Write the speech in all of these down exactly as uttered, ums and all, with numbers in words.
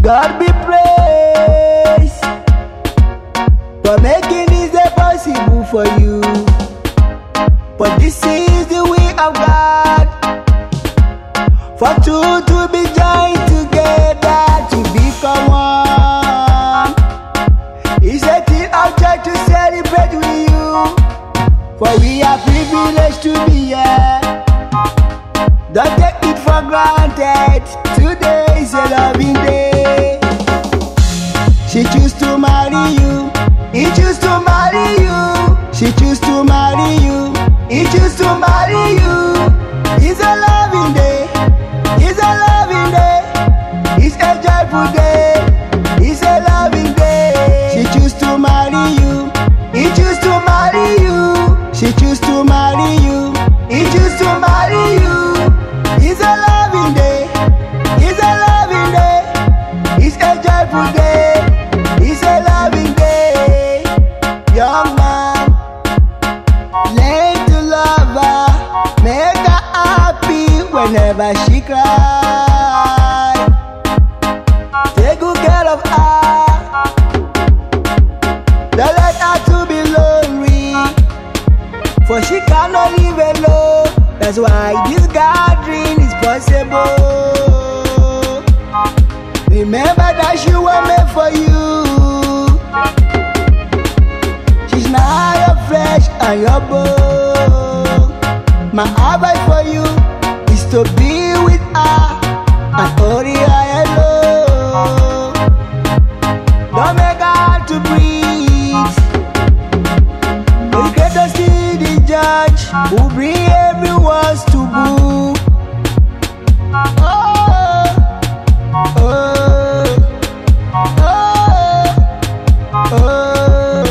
God be praised for making this day possible for you. But this is the way of God, for two to be joined together to become one. It's a thing of joy to celebrate with you, for we are privileged to be here. Don't take it for granted. Today is a loving day. She choose to marry you, he choose to marry you. She choose to marry you, he choose to marry you. It's a loving day, it's a loving day, it's a joyful day, it's a loving day. She choose to marry you, he choose to marry you. She choose to marry you, he choose to marry you. It's a loving day, it's a loving day, it's a joyful day, it's a loving day. Young man, learn to love her, make her happy whenever she cries. Take good care of her, don't let her to be lonely, for she cannot live alone. That's why this gathering is possible. Remember that she was made for you. She's not your flesh and your bone. My advice for you is to be with her and only her alone. Don't make her hard to breathe. The greatest is the judge who bring everyone to book. Oh, oh, oh, oh.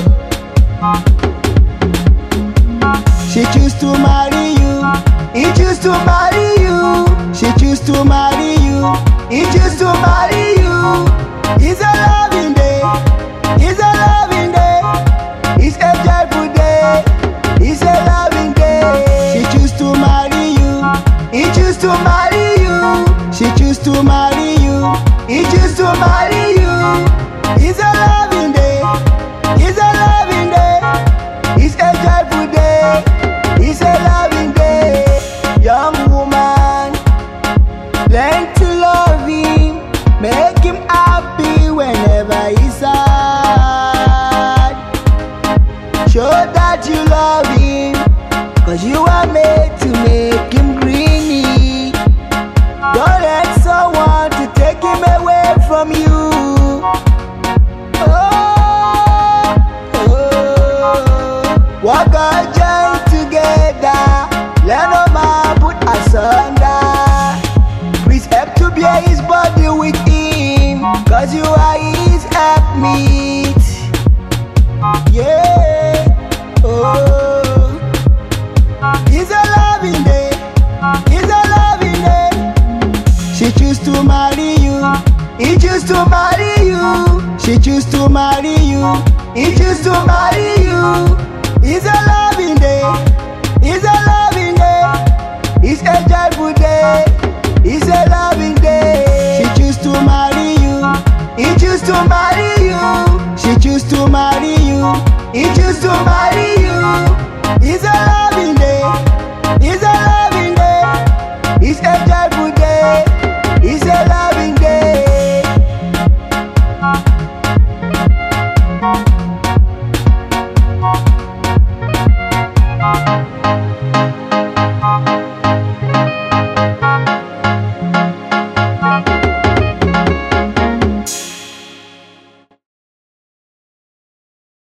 She choose to marry you, he choose to marry you. She choose to marry you, he choose to marry you. It's a loving day, it's a loving day, it's a joyful day, it's a loving day. She choose to marry you, he choose to marry you. She choose to marry you, he choose to marry you. It's a loving day, it's a loving day, it's a joyful day, it's a loving day. Young woman, learn to love him, make him happy whenever he's sad. Show that you love him, cause you are made to make him greeny. Don't let someone to take him away from you. Oh, oh. Walk on join together, let no man put asunder. Please help to bear his body with him, cause you are his helpmeet. Yeah, oh. It's a loving day, it's a loving day. She choose to marry you, he choose to marry you. She choose to marry you, he choose to marry you. It's a loving day, it's a loving day, it's a joyful day, it's a loving day.